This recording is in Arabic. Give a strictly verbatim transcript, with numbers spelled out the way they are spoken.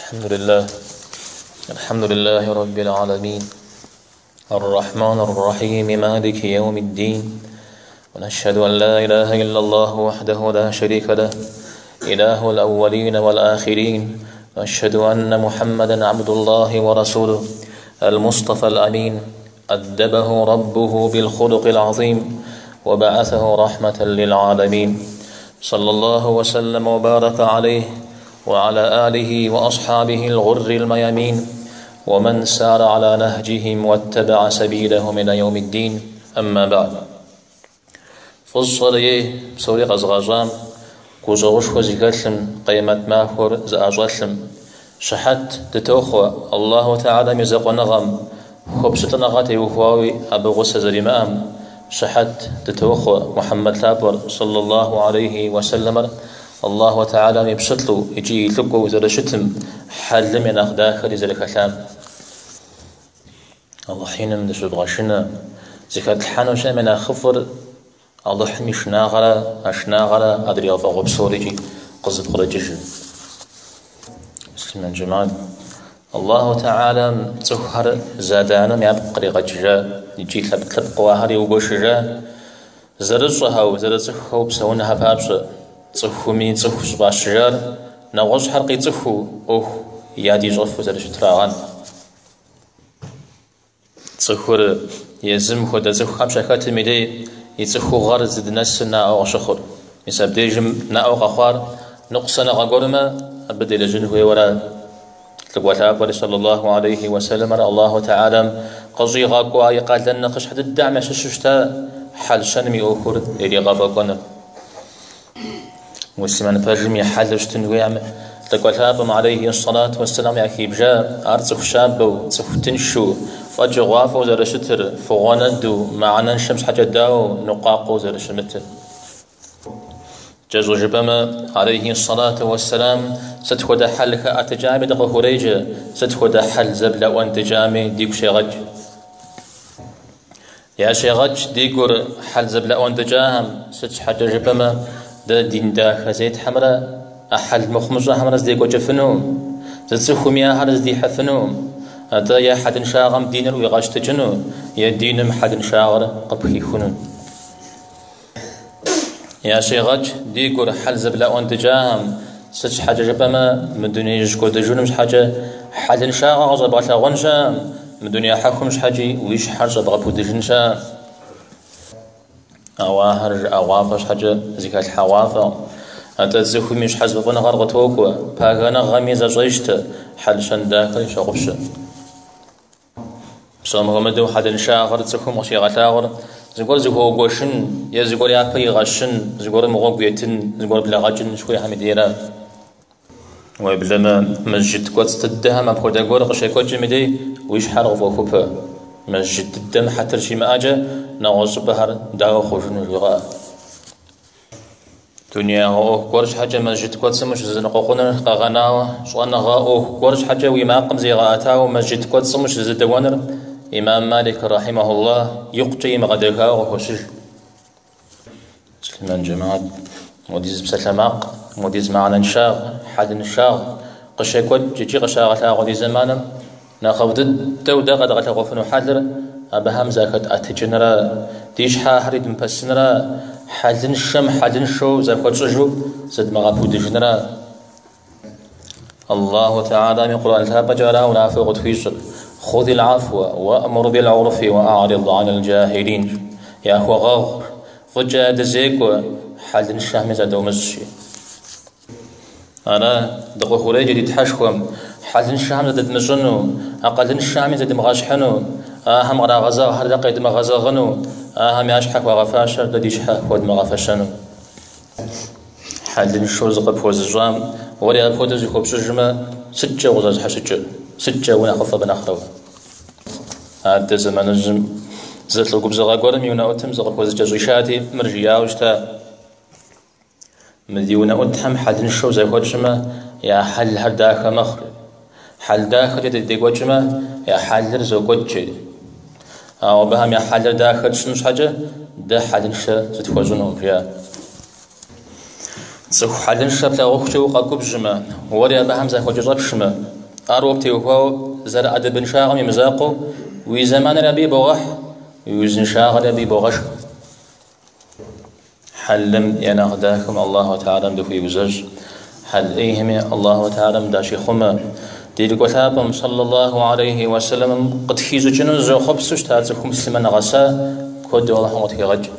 الحمد لله الحمد لله رب العالمين الرحمن الرحيم مالك يوم الدين، ونشهد أن لا إله إلا الله وحده لا شريك له إله الأولين والآخرين، وأشهد أن محمدا عبد الله ورسوله المصطفى الأمين، أدبه ربه بالخلق العظيم وبعثه رحمة للعالمين، صلى الله وسلم وبارك عليه وعلى آله وأصحابه الغر الميامين ومن سار على نهجهم واتبع سبيلهم إلى يوم الدين. أما بعد، فصلي بسوري غزغازام كوزوش وزيكالم قيمة ماهور زأجلم شحت تتوخوا الله تعالى مزق ونغم خبستنا غاتي وهواوي أبو غسى زريمام شحت تتوخوا محمد لابر صلى الله عليه وسلم الله تعالى مبسطلو يجي يلقوا زرشتم حل من أخداخل زي الكلام الله حين من دشو بغشنا زكاة الحانوشة من أخفر الله حمي شناغرة أشناغرة أدري أفاق بسوريجي قصد خرجيش مسلمان جمال الله تعالى تسهر زادانا يبقري غججا يجي ثبت لبقوا هاري وقوشجا زرزها وزرزها بسونها بابس تسخمي تسخ باشجار نغوش حرقي تسخو أوه يادي جرف وزرش تراغان تسخور يزم خود تسخ خمسة كات ميدي يتسخو غرز دنسنا أو شخور يساب ديجم نا أو غخار نقصنا غقرما بدل جنه ورا تقوى صلى الله عليه وسلم الله تعالى قصي غاقوا يقال لنا قش حد الدعم ششتا حل شنمي أخر إلي غابقنا مسلمان فرجمي حلش تنويع تقول عليه الصلاة والسلام يا كيبجا أرزق شاب وتسخ تنشو فجر غاف وزرشتر فغاندو معنا الشمس حاجة داو نقاق وزرشمتر جزو جبما عليه الصلاة والسلام ستخد حلك أتجامي دقه ريجة ستخد حل زبلة وانتجامي ديك شيغج يا شيغج ديكور حل زبلة وانتجام ست حاجة جبما دا دين دا خزيت حمرا أحل مخمجة حمرا زديك وجفنو زدسخو مياه هرز دي حفنو أتا يا حد شاغم دين الوغاش تجنو يا دين حد شاغر قبخي خنون يا شيغج ديكور حل زبلا وانتجام ستش حاجة جبما من دنيا يجكو دجون مش حاجة حد شاغر غزبات غنشا من دنيا حكم مش حاجة ويش حاجة بغبو دجنشا أواهر أوافش حاجة زكاة الحوافة أنت تزخو مش حسب فنا غرغتوكوا باغانا غميزة جيشت حل شنداك شغبش بسام غمدو حد شاغر تزخو مشي غتاغر زغور زغو غوشن يا زغور ياكي غشن زغور مغوغيتن زغور بلا غجن شوي حميديرا وبلما مسجد كوت تدهم بخدا غور قشيكو جمدي ويش حرغ فوكوبا مسجد الدم حتى شي ما اجا نغوص بحر داو خوشن الغاء دنيا هو قرش حاجة مسجد كوت سمش زنقوقنا قغناو شوانا غاو قرش حاجة وما قم زي غاتاو مسجد كوت سمش زدوانر إمام مالك رحمه الله يقجي مغدقا وخشج سلمان جماعة موديز بسلماق موديز معنا نشاغ حد نشاغ قشي كوت جيجي قشاغ تاغو دي زمانا ناخذ دو دغد غتغفن حذر أبهم زاكت أتجنرا ديش حاحرد مبسنرا حدن الشم حدن الشو زاكت شجو زد مغابو دجنرا الله تعالى من قرآن الهاب جارا ونافق تفيشر خذ العفو وأمر بالعرف وأعرض عن الجاهلين يا هو غاغ فجأة زيكو حدن الشهم زادو مزشي أنا دقو خريجي دي تحشكم حدن الشهم زاد مزنو أقلن الشهم زاد مغاشحنو أهم غرا غزا هر دقيت مغزا غنو أهم يشحك وغفاشر دديش حك ود مغفشنو حدن الشوز قبوز الجام ولي أبخوت زيكو بشجمة سجة وزاز حسجة سجة ونا خفة بنخرو هذا زمان الجم زت لو بزغا قرم يونا أتم زغا كوز جزيشاتي مرجيا وجتا مديونا أتهم حدن الشو زي وجمة يا حل هر داخل مخر حل داخل يدي وجمة يا حل رزق وجه أو بهم يا حل داخل سنش حاجة ده حدن شا زت وجنهم فيها صح حالن شاب تاوخ شو قاكوب جما وريا بحمزة خجرب شما أروب تيوهو زر أدب شاغم مزاقو وزمان ربي بوغح ويزن شاغ ربي بوغش حلم يناغداكم الله تعالى مدفي وزج حل إيهم الله تعالى مداشي خما دير قتابم صلى الله عليه وسلم قد خيزو جنو زو خبسوش تاتكم سلمان غسا كود والله متغج